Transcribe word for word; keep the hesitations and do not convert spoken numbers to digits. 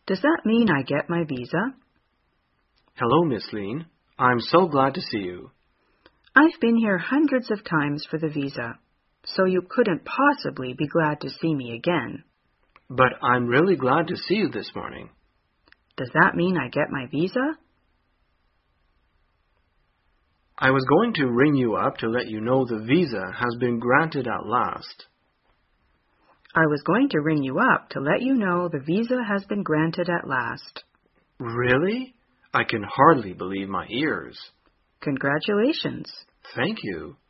Does that mean I get my visa? Hello, Miss Lean. I'm so glad to see you. I've been here hundreds of times for the visa, so you couldn't possibly be glad to see me again. But I'm really glad to see you this morning. Does that mean I get my visa? I was going to ring you up to let you know the visa has been granted at last. I was going to ring you up to let you know the visa has been granted at last. Really? I can hardly believe my ears. Congratulations. Thank you.